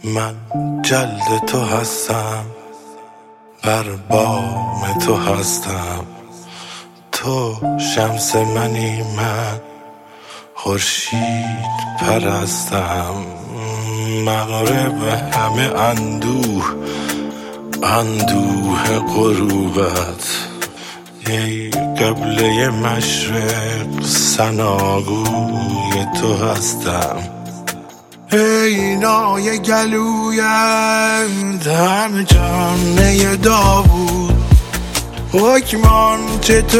من جلد تو هستم، بر بام تو هستم، تو شمس منی، من خورشید پرستم. مغرب همه اندوه غروبت، ای قبله مشرق ثناگوی تو هستم. ای نای گلویت همه جامه داوود، حکمان چه تو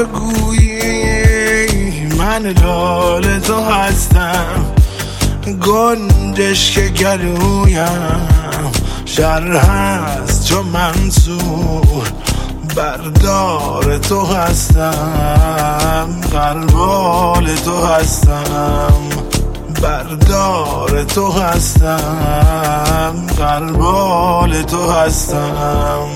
گویی من لال تو هستم. گنجش که گلویم شر هست چو منصور، بردار تو هستم، غربال تو هستم، بردار تو هستم، غربال تو هستم.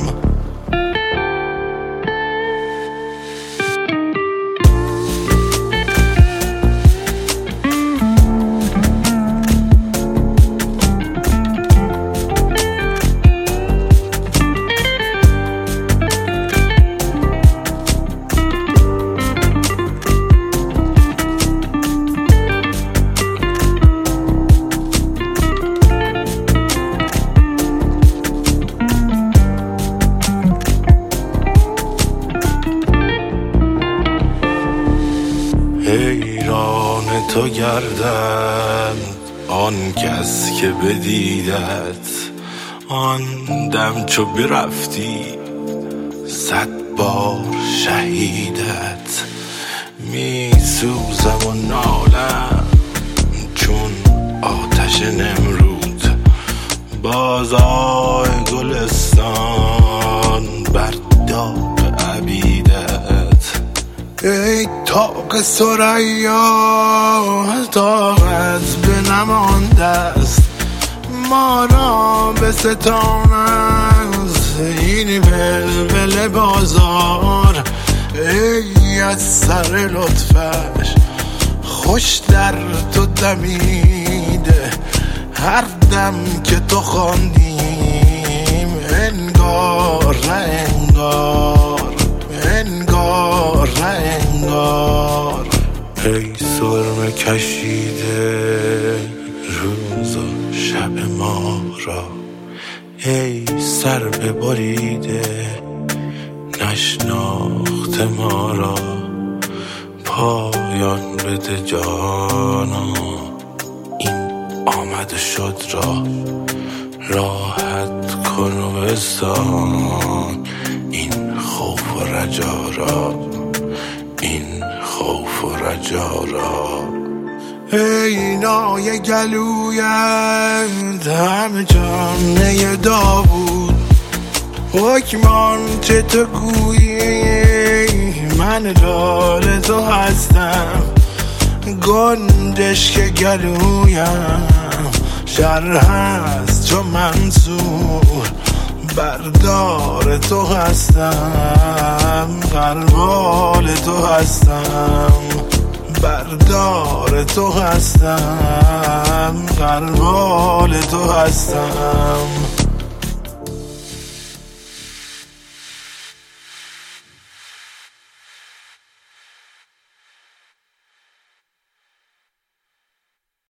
حیران تو گردند آن کس که بدیدت، آن دم چو برفتی 100 بار شهیدت. می سوزم و نالم چون آتش نمرود، بازای گلستان بر داغ عبیدت. ای طاق ثریا طاقت به نمانده است، ما را به ستان است این ولول بازار. ای از سر لطفش خوش در تو دمیده، هر دم که تو خواندیم انگار نه انگار، انگار نه انگار. ای سرمه کشیده روز و شب ما را، ای سر ببریده نشناخت ما را. پایان بده جانا این آمد شد را، راحت کن و بستان این خوف و رجا را، این خوف و رجا را. ای نای گلویت همه جامه داوود، حکمان چه تو گویی من لال تو هستم. گنجش که گلویم شر هست چو منصور، بردار تو هستم، غربال تو هستم، بردار تو هستم، غربال تو هستم.